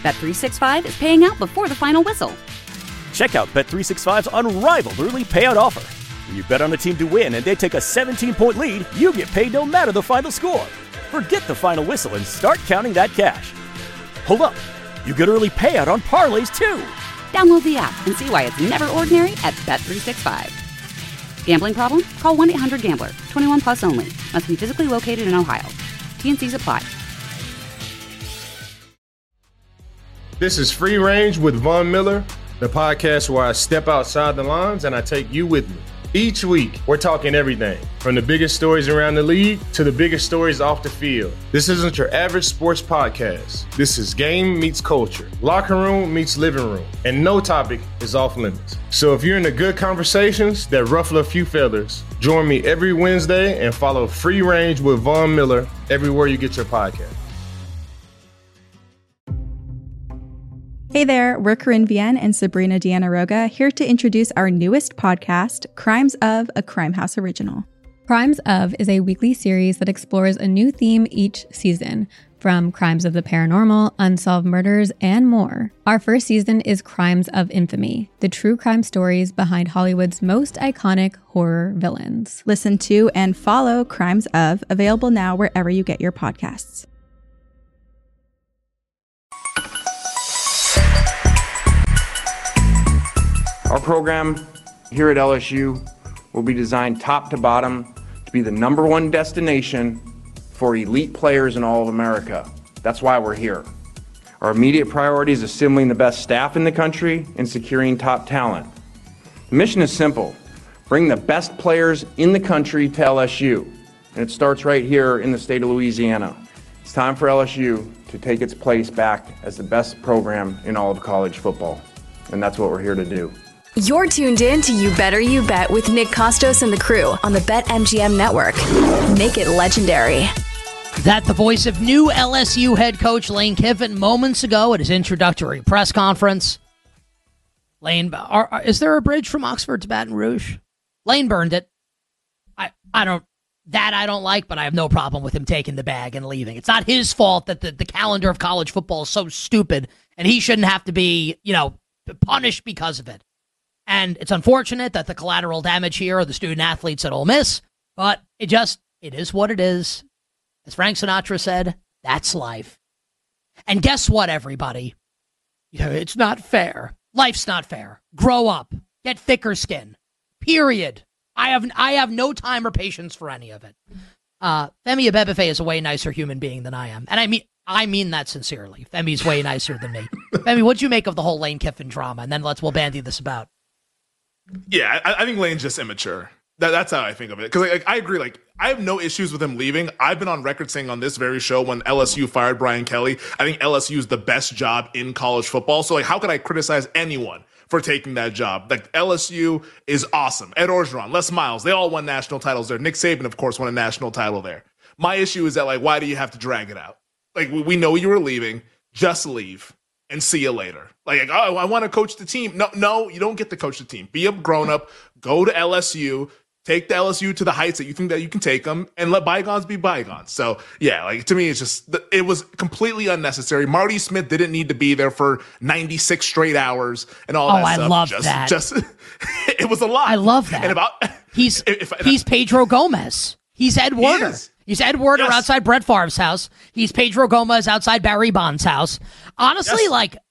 Bet365 is paying out before the final whistle. Check out Bet365's unrivaled early payout offer. When you bet on a team to win and they take a 17-point lead, you get paid no matter the final score. Forget the final whistle and start counting that cash. Hold up. You get early payout on parlays, too. Download the app and see why it's never ordinary at Bet365. Gambling problem? Call 1-800-GAMBLER. 21 plus only. Must be physically located in Ohio. T&Cs apply. This is Free Range with Von Miller, the podcast where I step outside the lines and I take you with me. Each week, we're talking everything from the biggest stories around the league to the biggest stories off the field. This isn't your average sports podcast. This is game meets culture, locker room meets living room, and no topic is off limits. So if you're into good conversations that ruffle a few feathers, join me every Wednesday and follow Free Range with Von Miller everywhere you get your podcast. Hey there, we're Corinne Vienne and Sabrina Diana-Roga here to introduce our newest podcast, Crimes of, a Crime House original. Crimes of is a weekly series that explores a new theme each season, from crimes of the paranormal, unsolved murders, and more. Our first season is Crimes of Infamy, the true crime stories behind Hollywood's most iconic horror villains. Listen to and follow Crimes of, available now wherever you get your podcasts. Our program here at LSU will be designed top to bottom to be the #1 destination for elite players in all of America. That's why we're here. Our immediate priority is assembling the best staff in the country and securing top talent. The mission is simple: bring the best players in the country to LSU. And it starts right here in the state of Louisiana. It's time for LSU to take its place back as the best program in all of college football. And that's what we're here to do. You're tuned in to You Better You Bet with Nick Costos and the crew on the BetMGM network. Make it legendary. That the voice of new LSU head coach Lane Kiffin moments ago at his introductory press conference. Lane, is there a bridge from Oxford to Baton Rouge? Lane burned it. I don't like, but I have no problem with him taking the bag and leaving. It's not his fault that the calendar of college football is so stupid, and he shouldn't have to be, punished because of it. And it's unfortunate that the collateral damage here are the student athletes at Ole Miss, but it is what it is. As Frank Sinatra said, that's life. And guess what, everybody? It's not fair. Life's not fair. Grow up. Get thicker skin. Period. I have no time or patience for any of it. Femi Abebefe is a way nicer human being than I am. And I mean that sincerely. Femi's way nicer than me. Femi, what'd you make of the whole Lane Kiffin drama? And then we'll bandy this about. Yeah, I think Lane's just immature. That's how I think of it. Because I agree. I have no issues with him leaving. I've been on record saying on this very show when LSU fired Brian Kelly, I think LSU is the best job in college football. So how could I criticize anyone for taking that job? LSU is awesome. Ed Orgeron, Les Miles, they all won national titles there. Nick Saban, of course, won a national title there. My issue is that why do you have to drag it out? We know you were leaving. Just leave and see you later. I want to coach the team. No, you don't get to coach the team. Be a grown-up. Go to LSU. Take the LSU to the heights that you think that you can take them, and let bygones be bygones. So, yeah, to me, it was completely unnecessary. Marty Smith didn't need to be there for 96 straight hours and all that stuff. I love that. It was a lot. I love that. And he's Pedro Gomez. He's Ed Werder. He's Ed Werder outside Brett Favre's house. He's Pedro Gomez outside Barry Bonds' house. Honestly,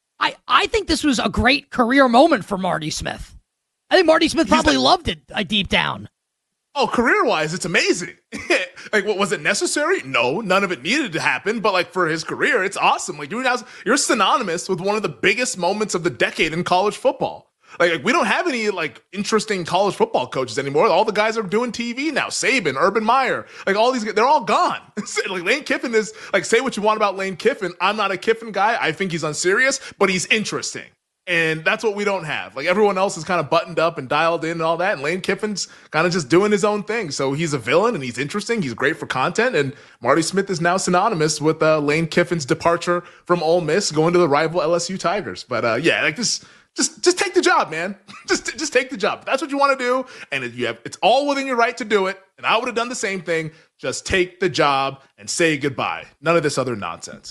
I think this was a great career moment for Marty Smith. I think Marty Smith probably loved it deep down. Oh, career-wise, it's amazing. What was it necessary? No, none of it needed to happen. But for his career, it's awesome. You're synonymous with one of the biggest moments of the decade in college football. We don't have any interesting college football coaches anymore. All the guys are doing TV now. Saban, Urban Meyer, all these guys, they're all gone. Lane Kiffin is say what you want about Lane Kiffin. I'm not a Kiffin guy. I think he's unserious, but he's interesting. And that's what we don't have. Everyone else is kind of buttoned up and dialed in and all that. And Lane Kiffin's kind of just doing his own thing. So he's a villain and he's interesting. He's great for content. And Marty Smith is now synonymous with Lane Kiffin's departure from Ole Miss, going to the rival LSU Tigers. But just take the job, man. just take the job. That's what you want to do. And it's all within your right to do it. And I would have done the same thing. Just take the job and say goodbye. None of this other nonsense.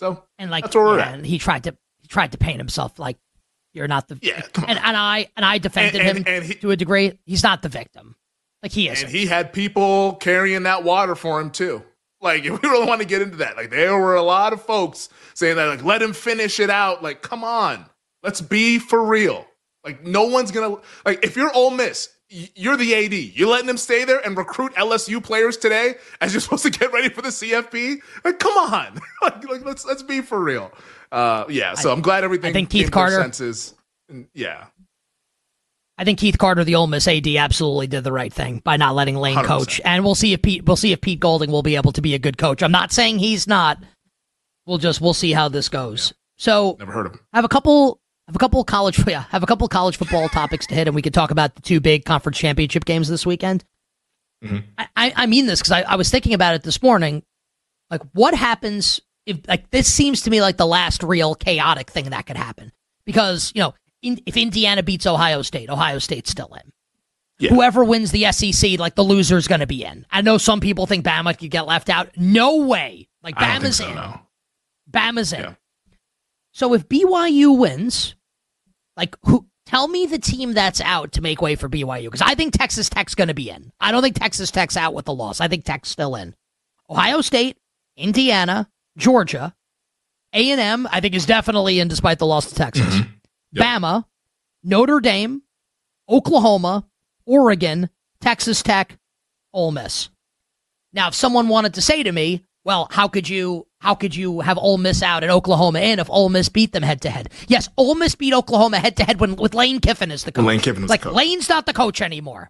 So and like, that's where we're at. And he tried to paint himself like you're not the come on. and I defended him to a degree. He's not the victim. Like he is. And he had people carrying that water for him too. Like, if we really want to get into that, like there were a lot of folks saying that, like, let him finish it out. Like, come on, let's be for real. Like, no one's gonna, like, if you're Ole Miss, you're the AD. You're letting him stay there and recruit LSU players today as you're supposed to get ready for the CFP. Like, come on, like let's be for real. So I'm glad everything. I think Keith Carter. Senses. Yeah. I think Keith Carter, the Ole Miss AD, absolutely did the right thing by not letting Lane 100%. Coach. And we'll see if Pete Golding will be able to be a good coach. I'm not saying he's not. We'll see how this goes. So never heard of him. I have a couple college football topics to hit, and we could talk about the two big conference championship games this weekend. Mm-hmm. I mean this because I was thinking about it this morning. Like, what happens if, like, this seems to me like the last real chaotic thing that could happen? Because, if Indiana beats Ohio State's still in. Yeah. Whoever wins the SEC, like, the loser's going to be in. I know some people think Bama could get left out. No way. Like, Bama's in. No. Bama's in. Yeah. So if BYU wins, like, tell me the team that's out to make way for BYU. Because I think Texas Tech's going to be in. I don't think Texas Tech's out with the loss. I think Tech's still in. Ohio State, Indiana, Georgia, A&M, I think is definitely in despite the loss to Texas. Mm-hmm. Yep. Bama, Notre Dame, Oklahoma, Oregon, Texas Tech, Ole Miss. Now, if someone wanted to say to me, well, how could you have Ole Miss out and Oklahoma in if Ole Miss beat them head-to-head? Yes, Ole Miss beat Oklahoma head-to-head with Lane Kiffin as the coach. Lane Kiffin was the coach. Lane's not the coach anymore.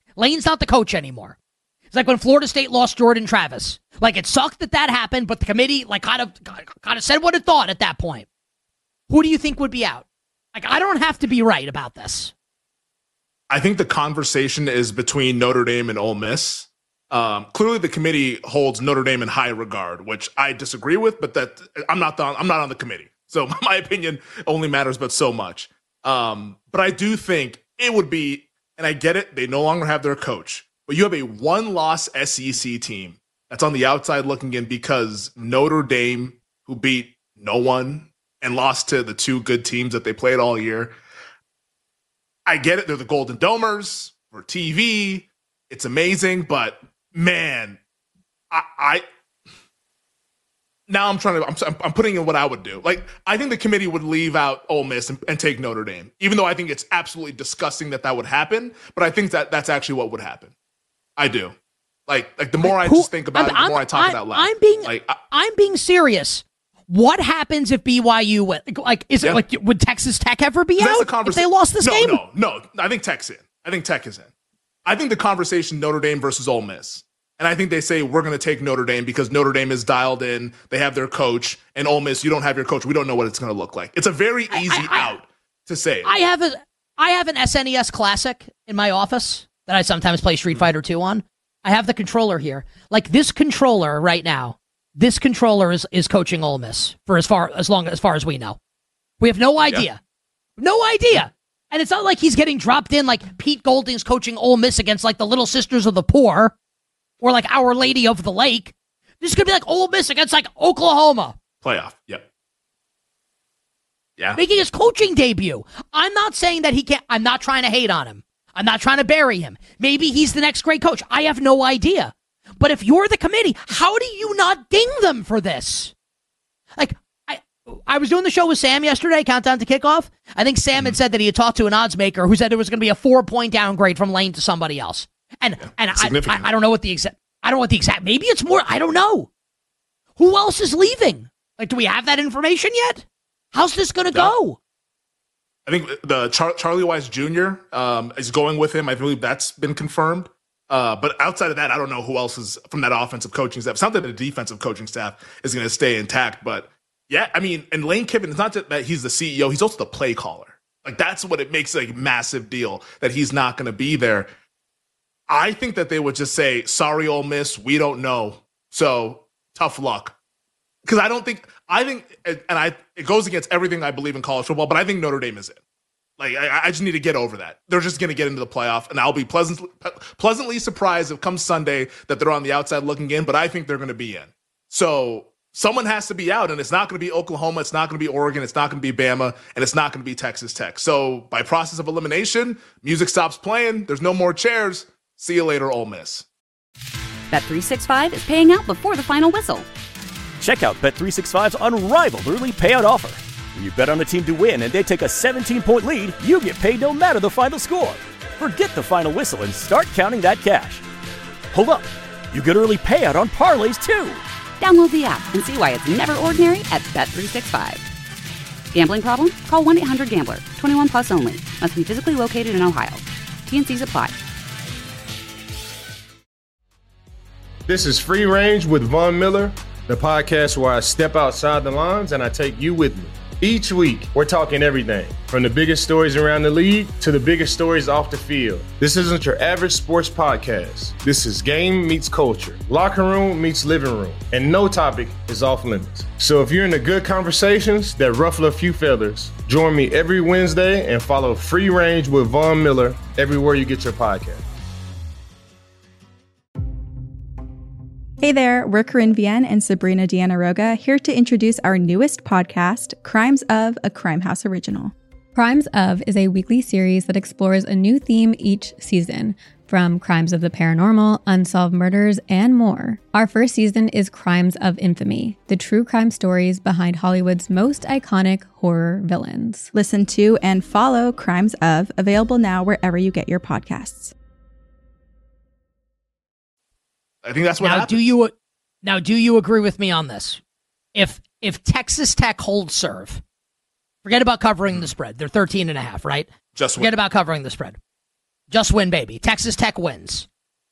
It's like when Florida State lost Jordan Travis. Like, it sucked that happened, but the committee kind of said what it thought at that point. Who do you think would be out? Like, I don't have to be right about this. I think the conversation is between Notre Dame and Ole Miss. Clearly, the committee holds Notre Dame in high regard, which I disagree with. But that I'm not on the committee, so my opinion only matters but so much. But I do think it would be, and I get it. They no longer have their coach, but you have a one-loss SEC team that's on the outside looking in because Notre Dame, who beat no one and lost to the two good teams that they played all year. I get it. They're the Golden Domers for TV. It's amazing, but man, I'm putting in what I would do. Like, I think the committee would leave out Ole Miss and take Notre Dame, even though I think it's absolutely disgusting that would happen. But I think that's actually what would happen. I do. Like the more I just think about it, the more I talk it out loud. I'm being serious. What happens if BYU win? Like, is it like, would Texas Tech ever be out if they lost this game? No. I think Tech's in. I think Tech is in. I think the conversation Notre Dame versus Ole Miss. And I think they say we're going to take Notre Dame because Notre Dame is dialed in. They have their coach. And Ole Miss, you don't have your coach. We don't know what it's going to look like. It's a very easy out to say it. I have an SNES Classic in my office that I sometimes play Street Fighter 2 on. I have the controller here. Like, this controller right now, this controller is coaching Ole Miss for as far as we know. We have no idea. Yeah. No idea. And it's not like he's getting dropped in like Pete Golding's coaching Ole Miss against like the Little Sisters of the Poor or like Our Lady of the Lake. This could be like Ole Miss against like Oklahoma. Playoff. Yep. Yeah. Making his coaching debut. I'm not saying that he can't. I'm not trying to hate on him. I'm not trying to bury him. Maybe he's the next great coach. I have no idea. But if you're the committee, how do you not ding them for this? Like, I was doing the show with Sam yesterday, Countdown to Kickoff. I think Sam had said that he had talked to an odds maker who said there was going to be a 4-point downgrade from Lane to somebody else. And I don't know what the exact, maybe it's more, I don't know. Who else is leaving? Like, do we have that information yet? How's this going to go? I think the Charlie Wise Jr. Is going with him. I believe that's been confirmed. But outside of that, I don't know who else is from that offensive coaching staff. It's not that the defensive coaching staff is going to stay intact, but yeah, I mean, and Lane Kiffin, it's not that he's the CEO, he's also the play caller. Like, that's what it makes a massive deal that he's not going to be there. I think that they would just say, sorry, Ole Miss, we don't know. So tough luck. Because it goes against everything I believe in college football, but I think Notre Dame is in. Like, I just need to get over that. They're just going to get into the playoff, and I'll be pleasantly surprised if come Sunday that they're on the outside looking in, but I think they're going to be in. So someone has to be out, and it's not going to be Oklahoma, it's not going to be Oregon, it's not going to be Bama, and it's not going to be Texas Tech. So by process of elimination, music stops playing, there's no more chairs. See you later, Ole Miss. Bet365 is paying out before the final whistle. Check out Bet365's unrivaled early payout offer. When you bet on a team to win and they take a 17-point lead, you get paid no matter the final score. Forget the final whistle and start counting that cash. Hold up. You get early payout on parlays, too. Download the app and see why it's never ordinary at Bet365. Gambling problem? Call 1-800-GAMBLER. 21 plus only. Must be physically located in Ohio. T&Cs apply. This is Free Range with Von Miller, the podcast where I step outside the lines and I take you with me. Each week, we're talking everything from the biggest stories around the league to the biggest stories off the field. This isn't your average sports podcast. This is game meets culture, locker room meets living room, and no topic is off limits. So if you're into good conversations that ruffle a few feathers, join me every Wednesday and follow Free Range with Von Miller everywhere you get your podcast. Hey there, we're Corinne Vienne and Sabrina Diana-Roga here to introduce our newest podcast, Crimes of, a Crime House original. Crimes of is a weekly series that explores a new theme each season, from crimes of the paranormal, unsolved murders, and more. Our first season is Crimes of Infamy, the true crime stories behind Hollywood's most iconic horror villains. Listen to and follow Crimes of, available now wherever you get your podcasts. I think that's what happens. Do you agree with me on this? If Texas Tech holds serve, forget about covering the spread. They're 13.5, right? Forget about covering the spread. Just win, baby. Texas Tech wins.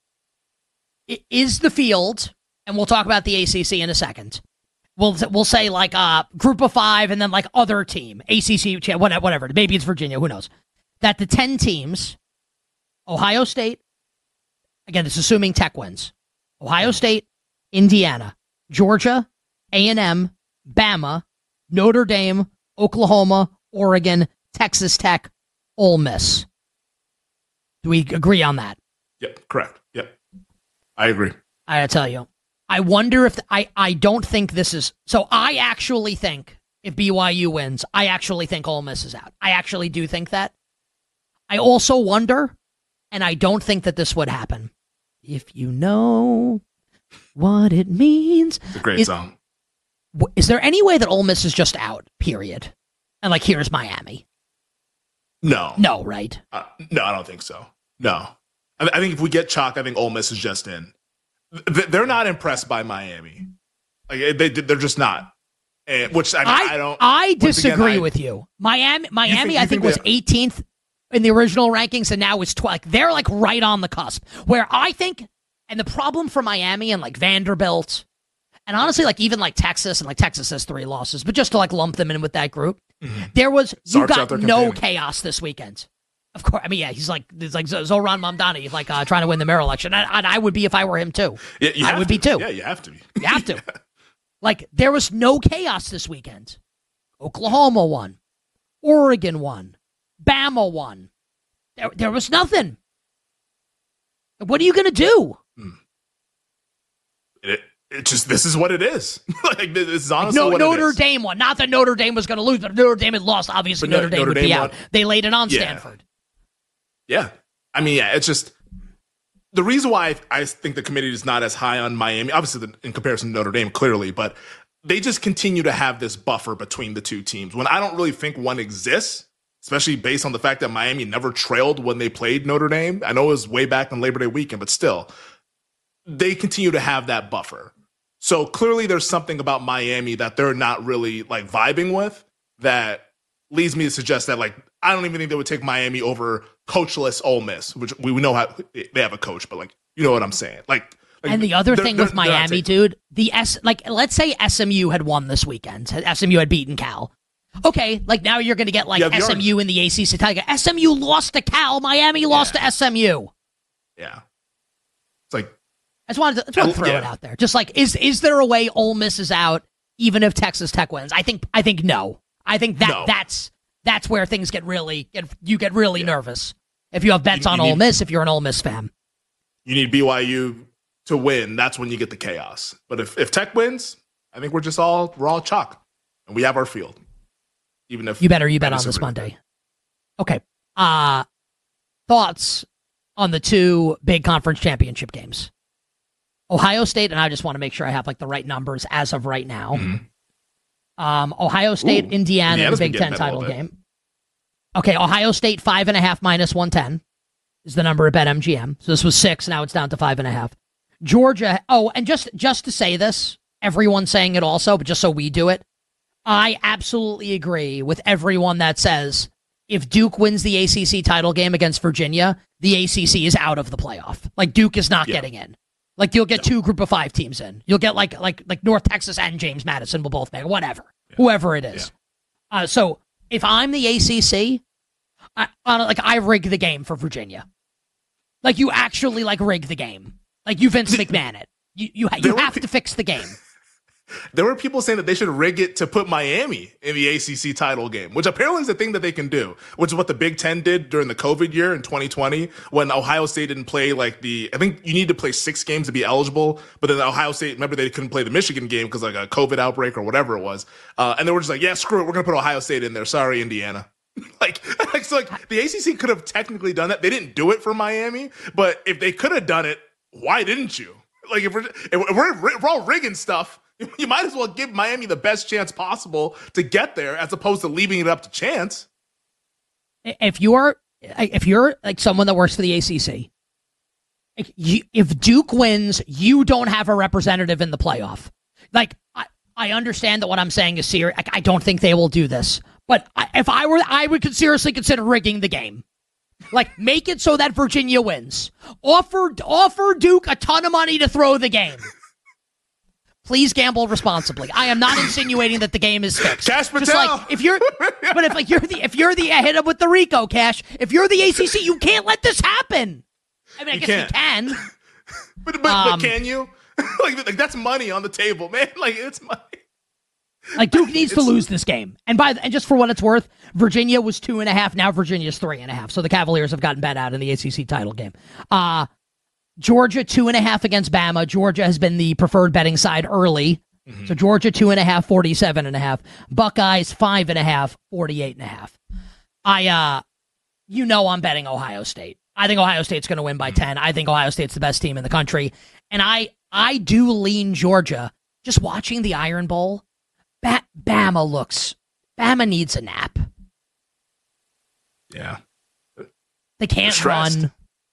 It is the field, and we'll talk about the ACC in a second. We'll say like group of 5 and then like other team, ACC, whatever. Maybe it's Virginia, who knows? That the 10 teams, Ohio State, again, this is assuming Tech wins. Ohio State, Indiana, Georgia, A&M, Bama, Notre Dame, Oklahoma, Oregon, Texas Tech, Ole Miss. Do we agree on that? Yep, correct. Yep. I agree. I gotta tell you, I wonder if I don't think this is, so I actually think if BYU wins, I actually think Ole Miss is out. I actually do think that. I also wonder, and I don't think that this would happen. If you know what it means. It's a great song. Is there any way that Ole Miss is just out, period? And like, here's Miami. No. No, right? No, I don't think so. No. I think if we get chalk, I think Ole Miss is just in. They're not impressed by Miami. Like they're just not. Which I don't. I disagree with you. Miami, I think was 18th in the original rankings, and now it's 12. They're like right on the cusp. Where I think, and the problem for Miami and like Vanderbilt, and honestly, like even like Texas, and like Texas has 3 losses, but just to like lump them in with that group, there was you got no chaos this weekend. Of course, I mean, yeah, he's like Zoran Mamdani, like trying to win the mayor election, and I would be if I were him too. Yeah, I would be too. Yeah, you have to be. You have to. Like there was no chaos this weekend. Oklahoma won, Oregon won. Bama won. There was nothing. What are you going to do? It just, this is what it is. Like, this is honestly what Notre it is. Dame won. Not that Notre Dame was going to lose, but Notre Dame had lost. Obviously, But Notre Dame would be out. won. They laid it on Stanford. Yeah. I mean, yeah, it's just the reason why I think the committee is not as high on Miami, obviously in comparison to Notre Dame, clearly, but they just continue to have this buffer between the two teams when I don't really think one exists. Especially based on the fact that Miami never trailed when they played Notre Dame. I know it was way back on Labor Day weekend, but still, they continue to have that buffer. So clearly there's something about Miami that they're not really like vibing with that leads me to suggest that like I don't even think they would take Miami over coachless Ole Miss, which we know how they have a coach, but like you know what I'm saying. Like and the other thing with Miami, dude, let's say SMU had won this weekend. SMU had beaten Cal. Okay, like now you're going to get like SMU in the ACC title. SMU lost to Cal. Miami lost to SMU. Yeah, it's like I just wanted to throw it out there. Just like, is there a way Ole Miss is out even if Texas Tech wins? I think no. I think that's where things get really nervous if you have bets on Ole Miss. If you're an Ole Miss fan, you need BYU to win. That's when you get the chaos. But if Tech wins, I think we're all chalk, and we have our field. Even if you bet on this Monday. Okay. Thoughts on the two big conference championship games? Ohio State, and I just want to make sure I have the right numbers as of right now. Mm-hmm. Ohio State, Indiana, in the Big Ten title game. Okay, Ohio State 5.5 minus 110 is the number at BetMGM. So this was 6, now it's down to 5.5. Georgia. Oh, and just to say this, everyone's saying it also, but just so we do it, I absolutely agree with everyone that says if Duke wins the ACC title game against Virginia, the ACC is out of the playoff. Duke is not getting in. You'll get 2 group of 5 teams in. You'll get like North Texas and James Madison will both make it, whatever, whoever it is. Yeah. So if I'm the ACC, I rig the game for Virginia. You actually rig the game. You Vince McMahon it. You have to fix the game. There were people saying that they should rig it to put Miami in the ACC title game, which apparently is a thing that they can do, which is what the Big Ten did during the COVID year in 2020 when Ohio State didn't play I think you need to play 6 games to be eligible, but then Ohio State, remember they couldn't play the Michigan game because a COVID outbreak or whatever it was. And they were just yeah, screw it. We're going to put Ohio State in there. Sorry, Indiana. The ACC could have technically done that. They didn't do it for Miami, but if they could have done it, why didn't you? If we're all rigging stuff, you might as well give Miami the best chance possible to get there as opposed to leaving it up to chance. If you're someone that works for the ACC, if Duke wins, you don't have a representative in the playoff. I understand that what I'm saying is serious. I don't think they will do this. But if I would seriously consider rigging the game. Make it so that Virginia wins. Offer Duke a ton of money to throw the game. Please gamble responsibly. I am not insinuating that the game is fixed. Cash Patel. If you're the hit up with the Rico Cash. If you're the ACC, you can't let this happen. I mean, I guess you can. but can you? That's money on the table, man. It's money. Duke needs to lose this game. And just for what it's worth, Virginia was 2.5. Now Virginia's 3.5. So the Cavaliers have gotten bet out in the ACC title game. Georgia 2.5 against Bama. Georgia has been the preferred betting side early. Mm-hmm. So Georgia 2.5, 47.5. Buckeyes 5.5, 48.5. I'm betting Ohio State. I think Ohio State's going to win by 10. I think Ohio State's the best team in the country. And I do lean Georgia. Just watching the Iron Bowl, Bama needs a nap. Yeah. They can't run.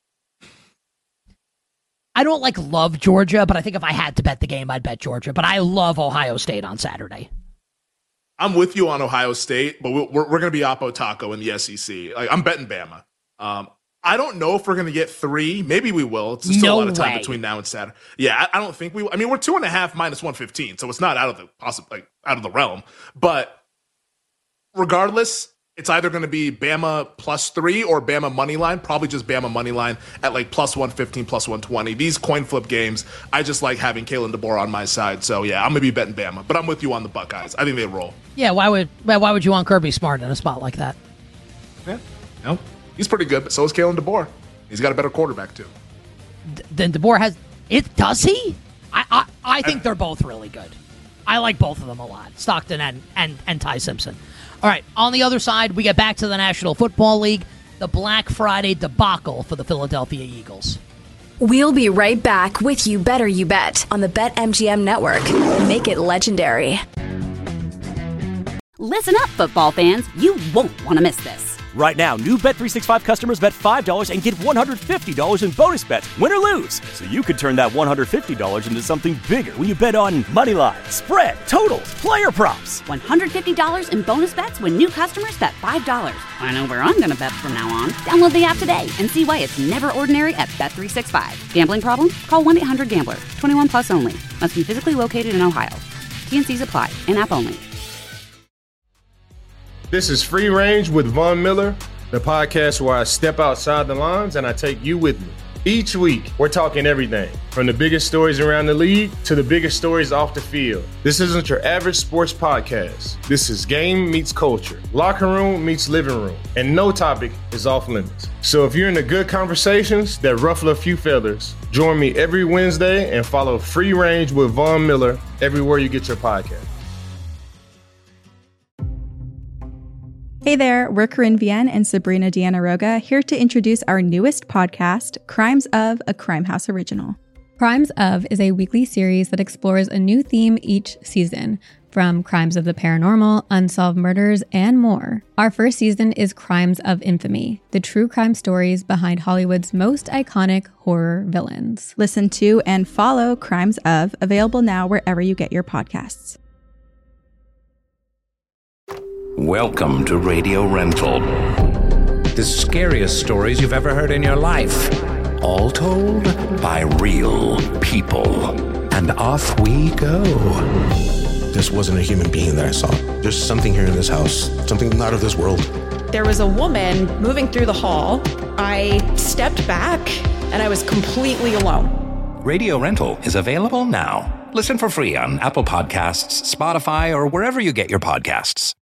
I don't love Georgia, but I think if I had to bet the game, I'd bet Georgia. But I love Ohio State on Saturday. I'm with you on Ohio State, but we're going to be Oppo Taco in the SEC. I'm betting Bama. I don't know if we're going to get 3. Maybe we will. It's still a lot of time between now and Saturday. Yeah, I don't think we will. I mean, we're 2.5 minus 115, so it's not out of the realm. But regardless, it's either going to be Bama +3 or Bama money line. Probably just Bama money line at plus 115, plus 120. These coin flip games, I just like having Kalen DeBoer on my side. So yeah, I'm going to be betting Bama, but I'm with you on the Buckeyes. I think they roll. Yeah, why would you want Kirby Smart in a spot like that? Yeah, no. He's pretty good, but so is Kalen DeBoer. He's got a better quarterback, too. Then DeBoer has it. Does he? I think they're both really good. I like both of them a lot, Stockton and Ty Simpson. All right, on the other side, we get back to the National Football League, the Black Friday debacle for the Philadelphia Eagles. We'll be right back with You Better You Bet on the BetMGM Network. Make it legendary. Listen up, football fans. You won't want to miss this. Right now, new Bet365 customers bet $5 and get $150 in bonus bets, win or lose. So you could turn that $150 into something bigger when you bet on moneyline, spread, totals, player props. $150 in bonus bets when new customers bet $5. I know where I'm going to bet from now on. Download the app today and see why it's never ordinary at Bet365. Gambling problem? Call 1-800-GAMBLER. 21 plus only. Must be physically located in Ohio. T&Cs apply. In-app only. This is Free Range with Von Miller, the podcast where I step outside the lines and I take you with me. Each week, we're talking everything from the biggest stories around the league to the biggest stories off the field. This isn't your average sports podcast. This is game meets culture, locker room meets living room, and no topic is off limits. So if you're into good conversations that ruffle a few feathers, Join me every Wednesday and follow Free Range with Von Miller everywhere you get your podcast. Hey there, we're Corinne Vienne and Sabrina Diana-Roga here to introduce our newest podcast, Crimes of, a Crime House original. Crimes of is a weekly series that explores a new theme each season, from crimes of the paranormal, unsolved murders, and more. Our first season is Crimes of Infamy, the true crime stories behind Hollywood's most iconic horror villains. Listen to and follow Crimes of, available now wherever you get your podcasts. Welcome to Radio Rental. The scariest stories you've ever heard in your life. All told by real people. And off we go. This wasn't a human being that I saw. There's something here in this house, something not of this world. There was a woman moving through the hall. I stepped back and I was completely alone. Radio Rental is available now. Listen for free on Apple Podcasts, Spotify, or wherever you get your podcasts.